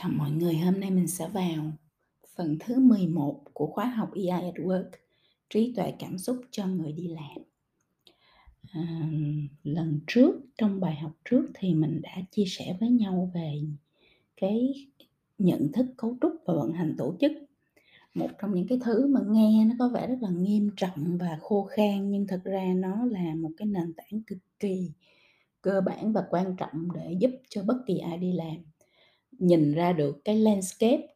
Chào mọi người, hôm nay mình sẽ vào phần thứ 11 của khóa học AI at Work, trí tuệ cảm xúc cho người đi làm. Lần trước, trong bài học trước thì mình đã chia sẻ với nhau về cái nhận thức cấu trúc và vận hành tổ chức. Một trong những cái thứ mà nghe nó có vẻ rất là nghiêm trọng và khô khan, nhưng thực ra nó là một cái nền tảng cực kỳ cơ bản và quan trọng để giúp cho bất kỳ ai đi làm nhìn ra được cái landscape,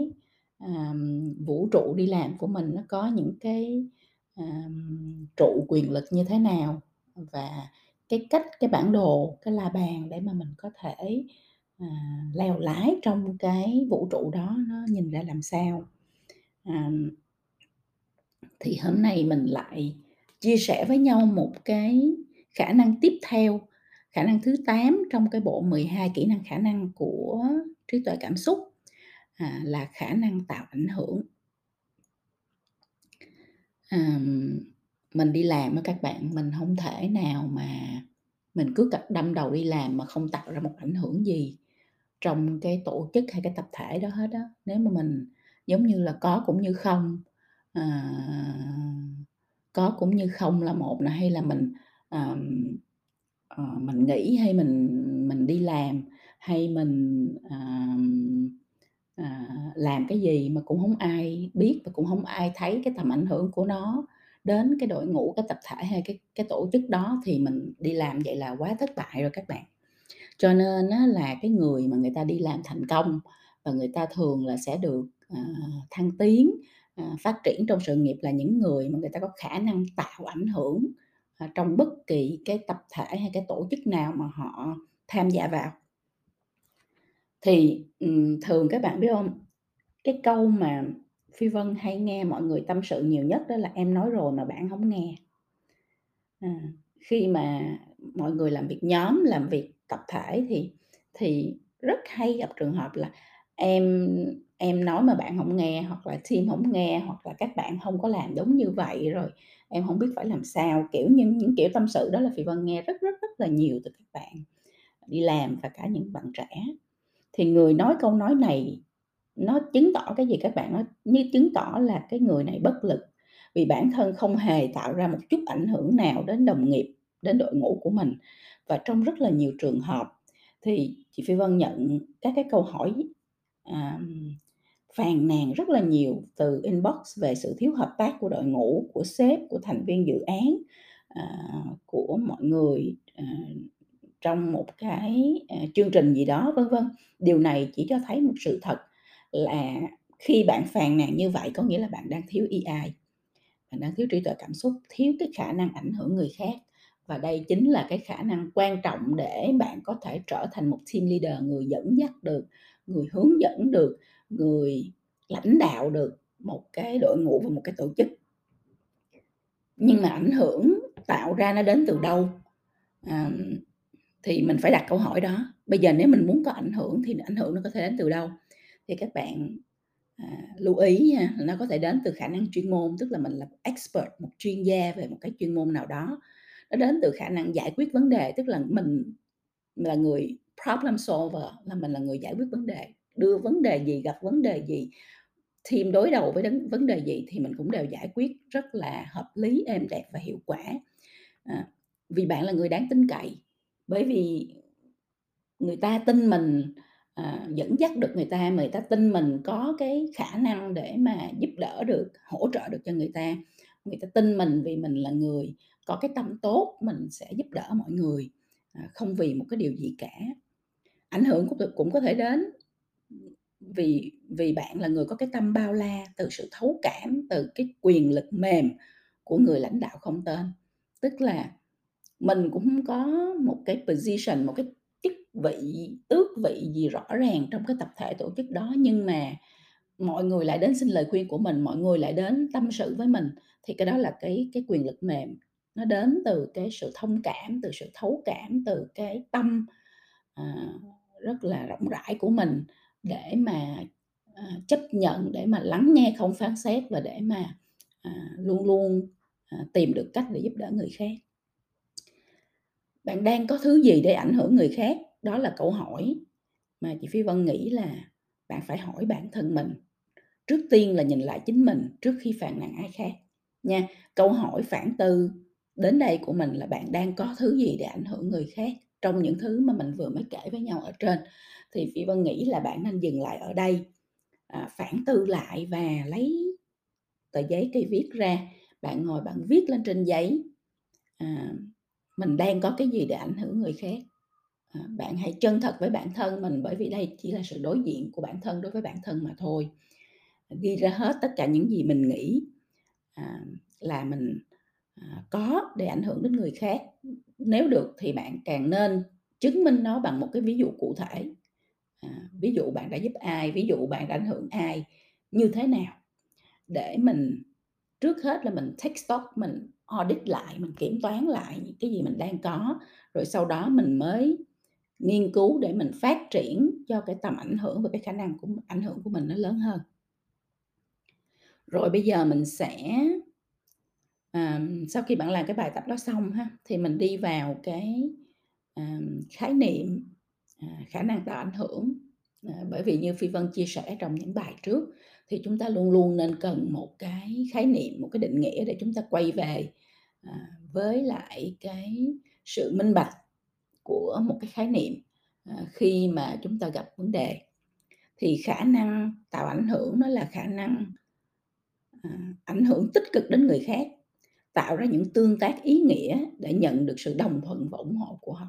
vũ trụ đi làm của mình nó có những cái, trụ quyền lực như thế nào và cái bản đồ, cái la bàn để mà mình có thể, à, lèo lái trong cái vũ trụ đó nó nhìn ra làm sao. Ờm, thì hôm nay mình lại chia sẻ với nhau một cái khả năng tiếp theo, khả năng thứ 8 trong cái bộ 12 kỹ năng khả năng của trí tuệ cảm xúc, là khả năng tạo ảnh hưởng. Ờm, mình đi làm á các bạn, mình hông thể nào mà mình cứ đâm đầu đi làm mà không tạo ra một ảnh hưởng gì trong cái tổ chức hay cái tập thể đó hết á. Nếu mà mình giống như là có cũng như không, ờ, có cũng như không là một nè, hay là ờm, mình nghỉ hay mình đi làm, hay mình, làm cái gì mà cũng hổng ai biết và cũng hông ai thấy cái tầm ảnh hưởng của nó đến cái đội ngũ, cái tập thể hay cái tổ chức đó thì mình đi làm vậy là quá thất bại rồi các bạn. Cho nên á là cái người mà người ta đi làm thành công và người ta thường là sẽ được, thăng tiến, phát triển trong sự nghiệp là những người mà người ta có khả năng tạo ảnh hưởng, trong bất kỳ cái tập thể hay cái tổ chức nào mà họ tham gia vào. Thì, thường các bạn biết hông, cái câu mà Phi Vân hay nghe mọi người tâm sự nhiều nhất đó là "Em nói rồi mà bạn hổng nghe." À, khi mà mọi người làm việc nhóm, làm việc tập thể thì rất hay gặp trường hợp là em em nói mà bạn hổng nghe, hoặc là team hổng nghe, hoặc là các bạn hông có làm đúng như vậy, rồi em hổng biết phải làm sao. Kiểu như, những kiểu tâm sự đó là Phi Vân nghe rất, rất, rất là nhiều từ các bạn đi làm và cả những bạn trẻ. Thì người nói câu nói này nó chứng tỏ cái gì các bạn? Nó như chứng tỏ là cái người này bất lực, vì bản thân không hề tạo ra một chút ảnh hưởng nào đến đồng nghiệp, đến đội ngũ của mình. Và trong rất là nhiều trường hợp thì chị Phi Vân nhận các cái câu hỏi, à, phàn nàn rất là nhiều từ inbox về sự thiếu hợp tác của đội ngũ, của sếp, của thành viên dự án, của mọi người, trong một cái, chương trình gì đó, vân vân. Điều này chỉ cho thấy một sự thật là khi bạn phàn nàn như vậy có nghĩa là bạn đang thiếu EI, bạn đang thiếu trí tuệ cảm xúc, thiếu cái khả năng ảnh hưởng người khác. Và đây chính là cái khả năng quan trọng để bạn có thể trở thành một team leader, người dẫn dắt được, người hướng dẫn được, người lãnh đạo được một cái đội ngũ và một cái tổ chức. Nhưng mà ảnh hưởng tạo ra nó đến từ đâu? Ờm, thì mình phải đặt câu hỏi đó. Bây giờ nếu mình muốn có ảnh hưởng thì ảnh hưởng nó có thể đến từ đâu? Thì các bạn, lưu ý nha, là nó có thể đến từ khả năng chuyên môn, tức là mình là một expert, một chuyên gia về một cái chuyên môn nào đó. Nó đến từ khả năng giải quyết vấn đề, tức là mình là người problem solver, là mình là người giải quyết vấn đề, đưa vấn đề gì, gặp vấn đề gì, team đối đầu với vấn đề gì thì mình cũng đều giải quyết rất là hợp lý, êm đẹp và hiệu quả. À, vì bạn là người đáng tin cậy, bởi vì người ta tin mình, dẫn dắt được người ta tin mình có cái khả năng để mà giúp đỡ được, hỗ trợ được cho người ta tin mình vì mình là người có cái tâm tốt, mình sẽ giúp đỡ mọi người, không vì một cái điều gì cả. Ảnh hưởng cũng có thể đến vì vì bạn là người có cái tâm bao la, từ sự thấu cảm, từ cái quyền lực mềm của người lãnh đạo không tên. Tức là mình cũng hông có một cái position, một cái chức vị, tước vị gì rõ ràng trong cái tập thể tổ chức đó, nhưng mà mọi người lại đến xin lời khuyên của mình, mọi người lại đến tâm sự với mình, thì cái đó là cái quyền lực mềm, nó đến từ cái sự thông cảm, từ sự thấu cảm, từ cái tâm, à, rất là rộng rãi của mình để mà, chấp nhận, để mà lắng nghe không phán xét và để mà, luôn luôn, tìm được cách để giúp đỡ người khác. Bạn đang có thứ gì để ảnh hưởng người khác? Đó là câu hỏi mà chị Phi Vân nghĩ là bạn phải hỏi bản thân mình. Trước tiên là nhìn lại chính mình trước khi phàn nàn ai khác nha. Câu hỏi phản tư đến đây của mình là bạn đang có thứ gì để ảnh hưởng người khác trong những thứ mà mình vừa mới kể với nhau ở trên. Thì Phi Vân nghĩ là bạn nên dừng lại ở đây, phản tư lại và lấy tờ giấy cây viết ra, bạn ngồi bạn viết lên trên giấy, mình đang có cái gì để ảnh hưởng người khác. Bạn hãy chân thật với bản thân mình, bởi vì đây chỉ là sự đối diện của bản thân đối với bản thân mà thôi. Ghi ra hết tất cả những gì mình nghĩ là mình có để ảnh hưởng đến người khác. Nếu được thì bạn càng nên chứng minh nó bằng một cái ví dụ cụ thể. Ví dụ bạn đã giúp ai, ví dụ bạn đã ảnh hưởng ai, như thế nào, để mình trước hết là mình take stock, mình audit lại, mình kiểm toán lại những cái gì mình đang có, rồi sau đó mình mới nghiên cứu để mình phát triển cho cái tầm ảnh hưởng và cái khả năng của ảnh hưởng của mình nó lớn hơn. Rồi bây giờ mình sẽ sau khi bạn làm cái bài tập đó xong ha, thì mình đi vào cái, khái niệm, khả năng tạo ảnh hưởng. Bởi vì như Phi Vân chia sẻ trong những bài trước, thì chúng ta luôn luôn nên cần một cái khái niệm, một cái định nghĩa để chúng ta quay về, với lại cái sự minh bạch của một cái khái niệm, khi mà chúng ta gặp vấn đề. Thì khả năng tạo ảnh hưởng nó là khả năng, ảnh hưởng tích cực đến người khác, tạo ra những tương tác ý nghĩa để nhận được sự đồng thuận và ủng hộ của họ.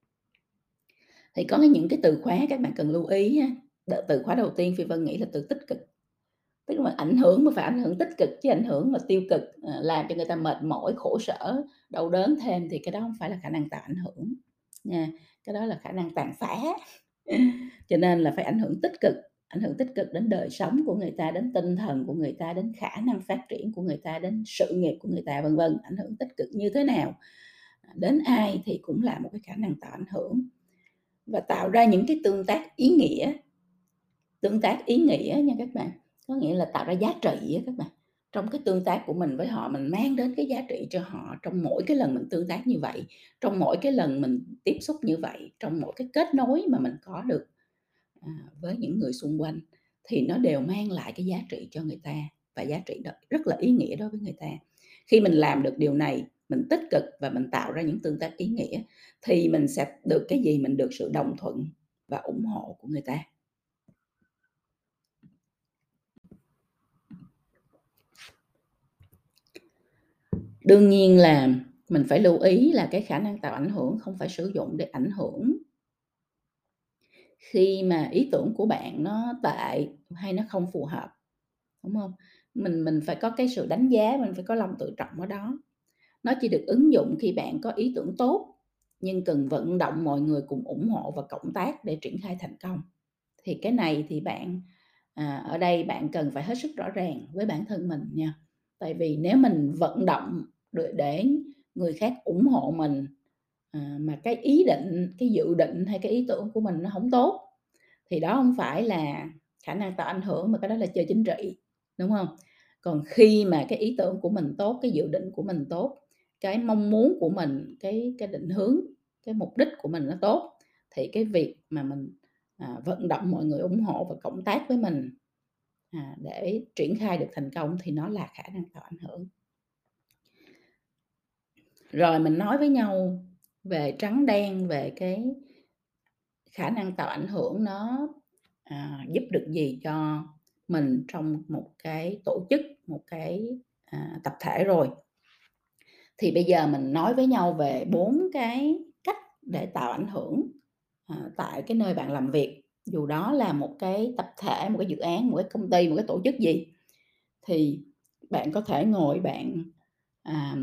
Thì có những cái từ khóa các bạn cần lưu ý ha. Từ khóa đầu tiên Phi Vân nghĩ là từ tích cực, tức là ảnh hưởng mà phải ảnh hưởng tích cực, chứ ảnh hưởng mà tiêu cực, làm cho người ta mệt mỏi, khổ sở, đau đớn thêm thì cái đó không phải là khả năng tạo ảnh hưởng nha, cái đó là khả năng tàn phá. Cho nên là phải ảnh hưởng tích cực đến đời sống của người ta, đến tinh thần của người ta, đến khả năng phát triển của người ta, đến sự nghiệp của người ta, vân vân. Ảnh hưởng tích cực như thế nào, đến ai thì cũng là một cái khả năng tạo ảnh hưởng. Và tạo ra những cái tương tác ý nghĩa nha các bạn, có nghĩa là tạo ra giá trị á các bạn. Trong cái tương tác của mình với họ, mình mang đến cái giá trị cho họ trong mỗi cái lần mình tương tác như vậy, trong mỗi cái lần mình tiếp xúc như vậy, trong mỗi cái kết nối mà mình có được, với những người xung quanh, thì nó đều mang lại cái giá trị cho người ta, và giá trị đó rất là ý nghĩa đối với người ta. Khi mình làm được điều này, mình tích cực và mình tạo ra những tương tác ý nghĩa, thì mình sẽ được cái gì? Mình được sự đồng thuận và ủng hộ của người ta. Đương nhiên là mình phải lưu ý là cái khả năng tạo ảnh hưởng không phải sử dụng để ảnh hưởng khi mà ý tưởng của bạn nó tệ hay nó không phù hợp, đúng không? Mình phải có cái sự đánh giá, mình phải có lòng tự trọng ở đó. Nó chỉ được ứng dụng khi bạn có ý tưởng tốt, nhưng cần vận động mọi người cùng ủng hộ và cộng tác để triển khai thành công. Thì cái này thì bạn, ở đây bạn cần phải hết sức rõ ràng với bản thân mình nha. Tại vì nếu mình vận động để người khác ủng hộ mình, mà cái ý định, cái dự định hay cái ý tưởng của mình nó không tốt, thì đó không phải là khả năng tạo ảnh hưởng mà cái đó là chơi chính trị, đúng không? Còn khi mà cái ý tưởng của mình tốt, cái dự định của mình tốt, cái mong muốn của mình, cái định hướng, cái mục đích của mình nó tốt, thì cái việc mà mình, vận động mọi người ủng hộ và cộng tác với mình, để triển khai được thành công thì nó là khả năng tạo ảnh hưởng. Rồi mình nói với nhau về trắng đen, về cái khả năng tạo ảnh hưởng nó, giúp được gì cho mình trong một cái tổ chức, một cái, tập thể rồi. Thì bây giờ mình nói với nhau về 4 cái cách để tạo ảnh hưởng, tại cái nơi bạn làm việc, dù đó là một cái tập thể, một cái dự án, một cái công ty, một cái tổ chức gì. Thì bạn có thể ngồi bạn, à,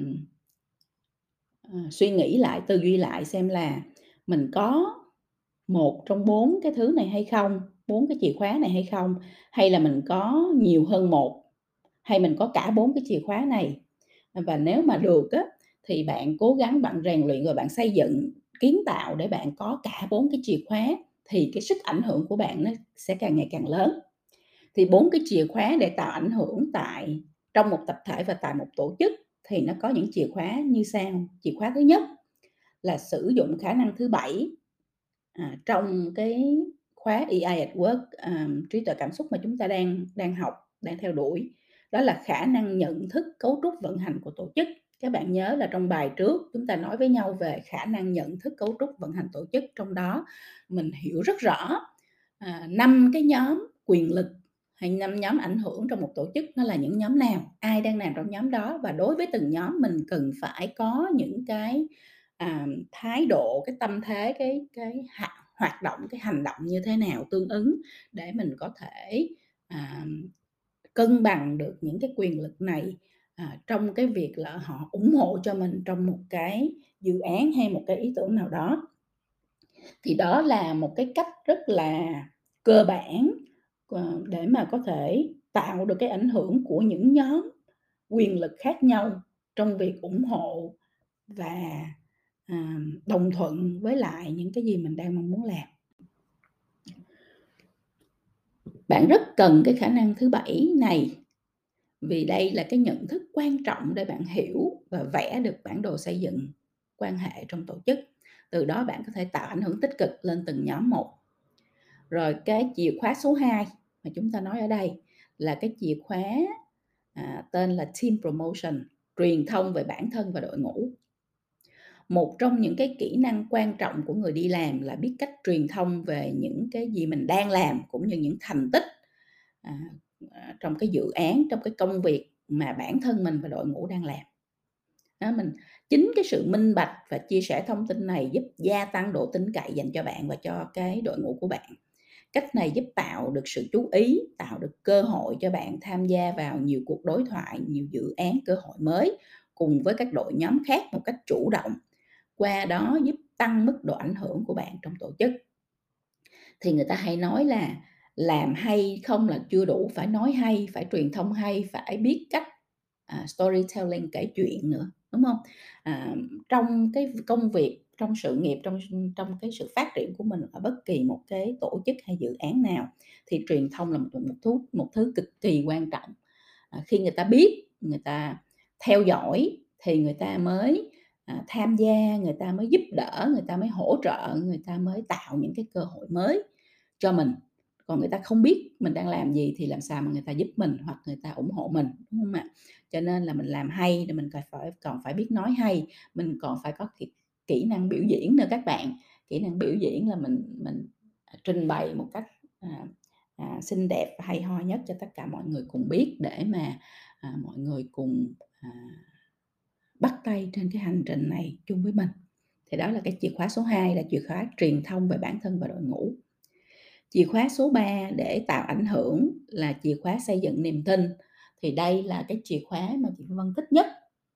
suy nghĩ lại, tư duy lại xem là mình có một trong 4 cái thứ này hay không, 4 cái chìa khóa này hay không? Hay là mình có nhiều hơn một, hay mình có cả 4 cái chìa khóa này? Và nếu mà được á, thì bạn cố gắng bạn rèn luyện rồi bạn xây dựng, kiến tạo để bạn có cả 4 cái chìa khóa, thì cái sức ảnh hưởng của bạn nó sẽ càng ngày càng lớn. Thì 4 cái chìa khóa để tạo ảnh hưởng trong một tập thể và tại một tổ chức thì nó có những chìa khóa như sau. Chìa khóa thứ nhất là sử dụng khả năng thứ 7, trong cái khóa EI at Work, trí tuệ cảm xúc mà chúng ta đang đang học, đang theo đuổi, đó là khả năng nhận thức cấu trúc vận hành của tổ chức. Các bạn nhớ là trong bài trước chúng ta nói với nhau về khả năng nhận thức cấu trúc vận hành tổ chức, trong đó mình hiểu rất rõ 5 cái nhóm quyền lực hay 5 nhóm ảnh hưởng trong một tổ chức nó là những nhóm nào, ai đang làm trong nhóm đó, và đối với từng nhóm mình cần phải có những cái thái độ, cái tâm thế, cái hoạt động, cái hành động như thế nào tương ứng để mình có thể cân bằng được những cái quyền lực này trong cái việc là họ ủng hộ cho mình trong một cái dự án hay một cái ý tưởng nào đó. Thì đó là một cái cách rất là cơ bản để mà có thể tạo được cái ảnh hưởng của những nhóm quyền lực khác nhau trong việc ủng hộ và đồng thuận với lại những cái gì mình đang mong muốn làm. Bạn rất cần cái khả năng thứ 7 này, vì đây là cái nhận thức quan trọng để bạn hiểu và vẽ được bản đồ xây dựng quan hệ trong tổ chức. Từ đó bạn có thể tạo ảnh hưởng tích cực lên từng nhóm một. Rồi cái chìa khóa số 2 mà chúng ta nói ở đây là cái chìa khóa tên là Team Promotion, truyền thông về bản thân và đội ngũ. Một trong những cái kỹ năng quan trọng của người đi làm là biết cách truyền thông về những cái gì mình đang làm, cũng như những thành tích trong cái dự án, trong cái công việc mà bản thân mình và đội ngũ đang làm. Đó, chính cái sự minh bạch và chia sẻ thông tin này giúp gia tăng độ tin cậy dành cho bạn và cho cái đội ngũ của bạn. Cách này giúp tạo được sự chú ý, tạo được cơ hội cho bạn tham gia vào nhiều cuộc đối thoại, nhiều dự án, cơ hội mới cùng với các đội nhóm khác một cách chủ động. Qua đó giúp tăng mức độ ảnh hưởng của bạn trong tổ chức. Thì người ta hay nói là làm hay không là chưa đủ, phải nói hay, phải truyền thông hay, phải biết cách storytelling, kể chuyện nữa, đúng không? Trong cái công việc, trong sự nghiệp, trong cái sự phát triển của mình ở bất kỳ một cái tổ chức hay dự án nào, thì truyền thông là một thứ cực kỳ quan trọng. Khi người ta biết, người ta theo dõi thì người ta mới tham gia, người ta mới giúp đỡ, người ta mới hỗ trợ, người ta mới tạo những cái cơ hội mới cho mình. Còn người ta không biết mình đang làm gì thì làm sao mà người ta giúp mình hoặc người ta ủng hộ mình, đúng không ạ? Cho nên là mình làm hay thì mình còn phải biết nói hay, mình còn phải có kỹ năng biểu diễn nữa các bạn. Kỹ năng biểu diễn là mình trình bày một cách xinh đẹp và hay ho nhất cho tất cả mọi người cùng biết, để mà mọi người cùng bắt tay trên cái hành trình này chung với mình. Thì đó là cái chìa khóa số 2 là chìa khóa truyền thông về bản thân và đội ngũ. Chìa khóa số 3 để tạo ảnh hưởng là chìa khóa xây dựng niềm tin. Thì đây là cái chìa khóa mà chị Vân thích nhất.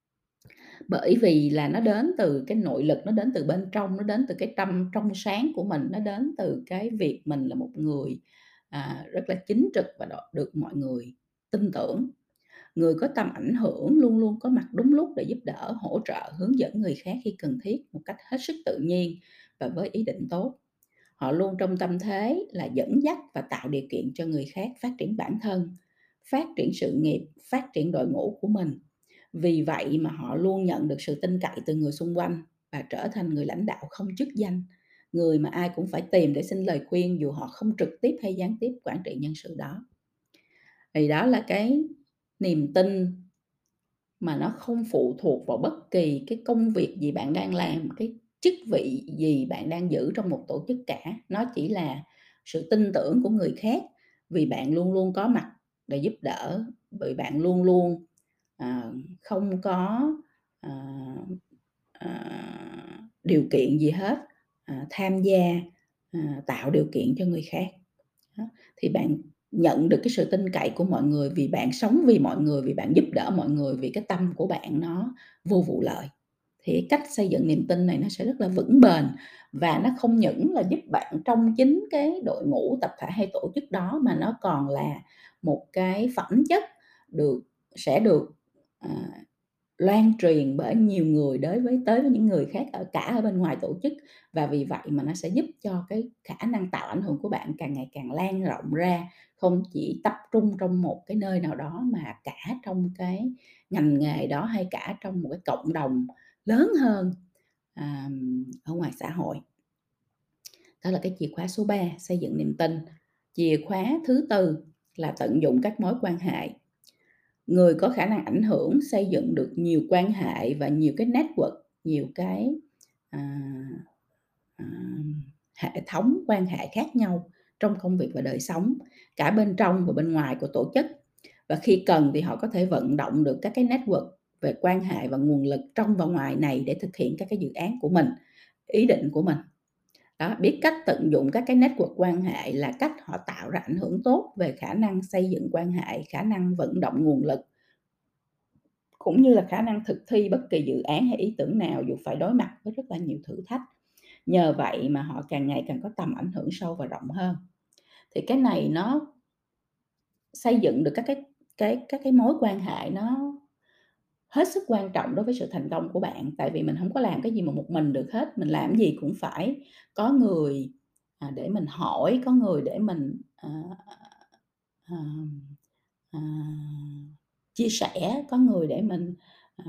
Bởi vì là nó đến từ cái nội lực, nó đến từ bên trong, nó đến từ cái tâm trong sáng của mình, nó đến từ cái việc mình là một người rất là chính trực và được mọi người tin tưởng. Người có tầm ảnh hưởng luôn luôn có mặt đúng lúc để giúp đỡ, hỗ trợ, hướng dẫn người khác khi cần thiết một cách hết sức tự nhiên và với ý định tốt. Họ luôn trong tâm thế là dẫn dắt và tạo điều kiện cho người khác phát triển bản thân, phát triển sự nghiệp, phát triển đội ngũ của mình. Vì vậy mà họ luôn nhận được sự tin cậy từ người xung quanh và trở thành người lãnh đạo không chức danh, người mà ai cũng phải tìm để xin lời khuyên dù họ không trực tiếp hay gián tiếp quản trị nhân sự đó. Thì đó là cái niềm tin mà nó không phụ thuộc vào bất kỳ cái công việc gì bạn đang làm, cái chức vị gì bạn đang giữ trong một tổ chức cả. Nó chỉ là sự tin tưởng của người khác, vì bạn luôn luôn có mặt để giúp đỡ, vì bạn luôn luôn không có à, điều kiện gì hết, tham gia tạo điều kiện cho người khác. Đó, thì bạn nhận được cái sự tin cậy của mọi người vì bạn sống vì mọi người, vì bạn giúp đỡ mọi người, vì cái tâm của bạn nó vô vụ lợi. Thì cái cách xây dựng niềm tin này nó sẽ rất là vững bền, và nó không những là giúp bạn trong chính cái đội ngũ, tập thể hay tổ chức đó, mà nó còn là một cái phẩm chất sẽ được à, loan truyền bởi nhiều người tới với những người khác ở bên ngoài tổ chức. Và vì vậy mà nó sẽ giúp cho cái khả năng tạo ảnh hưởng của bạn càng ngày càng lan rộng ra, không chỉ tập trung trong một cái nơi nào đó mà cả trong cái ngành nghề đó, hay cả trong một cái cộng đồng lớn hơn ở ngoài xã hội. Đó là cái chìa khóa số 3, xây dựng niềm tin. Chìa khóa thứ tư là tận dụng các mối quan hệ. Người có khả năng ảnh hưởng xây dựng được nhiều quan hệ và nhiều cái network, nhiều cái, à, à, hệ thống quan hệ khác nhau trong công việc và đời sống, cả bên trong và bên ngoài của tổ chức. Và khi cần thì họ có thể vận động được các cái network về quan hệ và nguồn lực trong và ngoài này để thực hiện các cái dự án của mình, ý định của mình. Đó, biết cách tận dụng các cái network quan hệ là cách họ tạo ra ảnh hưởng tốt về khả năng xây dựng quan hệ, khả năng vận động nguồn lực, cũng như là khả năng thực thi bất kỳ dự án hay ý tưởng nào dù phải đối mặt với rất là nhiều thử thách. Nhờ vậy mà họ càng ngày càng có tầm ảnh hưởng sâu và rộng hơn. Thì cái này nó xây dựng được các cái mối quan hệ nó hết sức quan trọng đối với sự thành công của bạn, tại vì mình hổng có làm cái gì mà một mình được hết, mình làm gì cũng phải có người, để mình hỏi, có người để mình, ờm, à, chia sẻ, có người để mình, à,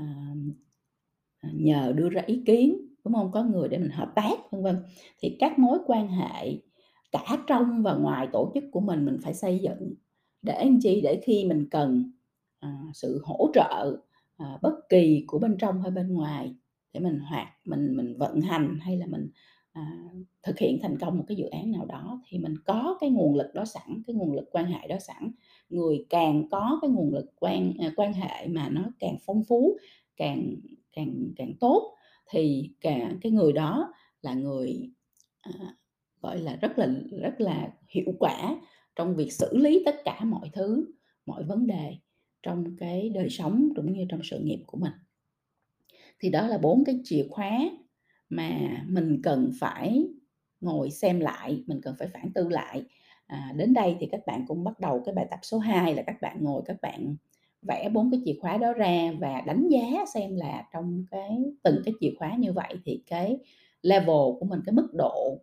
nhờ đưa ra ý kiến, đúng hông? Có người để mình hợp tác, vân vân. Thì các mối quan hệ cả trong và ngoài tổ chức của mình phải xây dựng để làm chi? Để khi mình cần, sự hỗ trợ, bất kỳ của bên trong hay bên ngoài để mình vận hành hay là mình, à, thực hiện thành công một cái dự án nào đó thì mình có cái nguồn lực đó sẵn, cái nguồn lực quan hệ đó sẵn. Người càng có cái nguồn lực quan hệ mà nó càng phong phú, càng càng càng tốt thì cái người đó là người, à, gọi là, rất là hiệu quả trong việc xử lý tất cả mọi thứ, mọi vấn đề trong cái đời sống cũng như trong sự nghiệp của mình. Thì đó là 4 cái chìa khóa mà mình cần phải ngồi xem lại, mình cần phải phản tư lại. Đến đây thì các bạn cũng bắt đầu cái bài tập số 2 là các bạn ngồi các bạn vẽ 4 cái chìa khóa đó ra và đánh giá xem là trong từng cái chìa khóa như vậy thì cái level của mình, cái mức độ,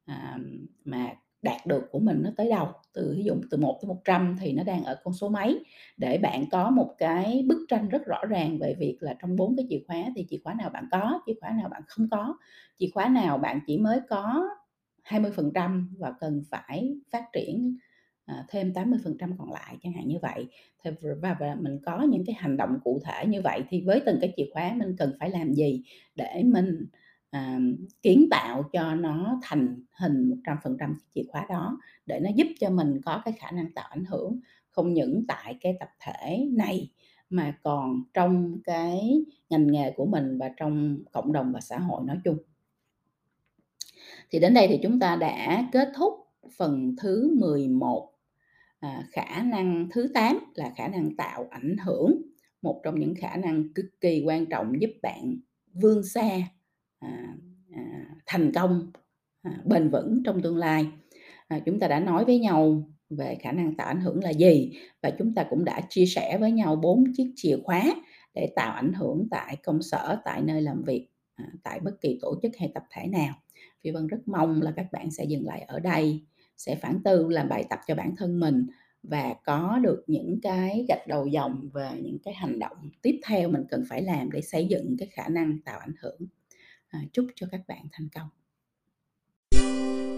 mà đạt được của mình nó tới đâu, ví dụ từ 1 tới 100 thì nó đang ở con số mấy, để bạn có một cái bức tranh rất rõ ràng về việc là trong 4 cái chìa khóa thì chìa khóa nào bạn có, chìa khóa nào bạn không có, chìa khóa nào bạn chỉ mới có 20% và cần phải phát triển, thêm 80% còn lại, chẳng hạn như vậy. Và mình có những cái hành động cụ thể như vậy thì với từng cái chìa khóa mình cần phải làm gì để mình, à, kiến tạo cho nó thành hình 100% chìa khóa đó, để nó giúp cho mình có cái khả năng tạo ảnh hưởng không những tại cái tập thể này mà còn trong cái ngành nghề của mình và trong cộng đồng và xã hội nói chung. Thì đến đây thì chúng ta đã kết thúc phần thứ 11. Khả năng thứ 8 là khả năng tạo ảnh hưởng, một trong những khả năng cực kỳ quan trọng giúp bạn vươn xa, à, thành công, bền vững trong tương lai. Chúng ta đã nói với nhau về khả năng tạo ảnh hưởng là gì và chúng ta cũng đã chia sẻ với nhau 4 chiếc chìa khóa để tạo ảnh hưởng tại công sở, tại nơi làm việc, tại bất kỳ tổ chức hay tập thể nào. Phi Vân rất mong là các bạn sẽ dừng lại ở đây, sẽ phản tư làm bài tập cho bản thân mình và có được những cái gạch đầu dòng về những cái hành động tiếp theo mình cần phải làm để xây dựng cái khả năng tạo ảnh hưởng. Chúc cho các bạn thành công.